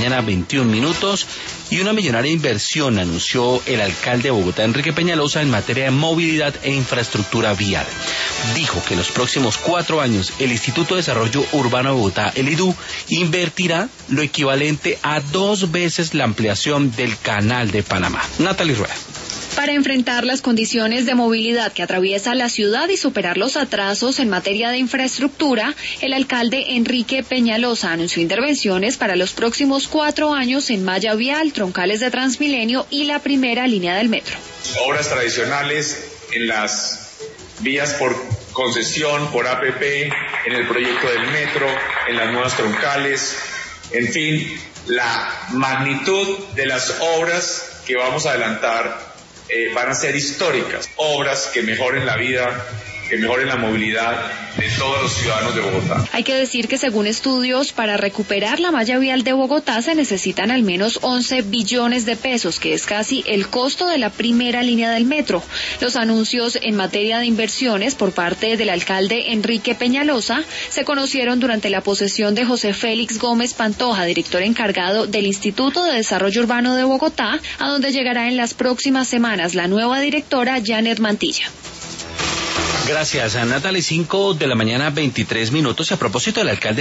mañana, 21 minutos. Y una millonaria inversión anunció el alcalde de Bogotá, Enrique Peñalosa, en materia de movilidad e infraestructura vial. Dijo que en los próximos 4 años el Instituto de Desarrollo Urbano de Bogotá, el IDU, invertirá lo equivalente a 2 veces la ampliación del Canal de Panamá. Natalie Rueda. Para enfrentar las condiciones de movilidad que atraviesa la ciudad y superar los atrasos en materia de infraestructura, el alcalde Enrique Peñalosa anunció intervenciones para los próximos 4 años en malla vial, troncales de Transmilenio y la primera línea del metro. Obras tradicionales en las vías por concesión, por APP, en el proyecto del metro, en las nuevas troncales, en fin, la magnitud de las obras que vamos a adelantar van a ser históricas, obras que mejoren la vida, que mejoren la movilidad de todos los ciudadanos de Bogotá. Hay que decir que según estudios, para recuperar la malla vial de Bogotá se necesitan al menos 11 billones de pesos, que es casi el costo de la primera línea del metro. Los anuncios en materia de inversiones por parte del alcalde Enrique Peñalosa se conocieron durante la posesión de José Félix Gómez Pantoja, director encargado del Instituto de Desarrollo Urbano de Bogotá, a donde llegará en las próximas semanas la nueva directora Janet Mantilla. Gracias, a Natalie. 5 de la mañana, 23 minutos. Y a propósito del alcalde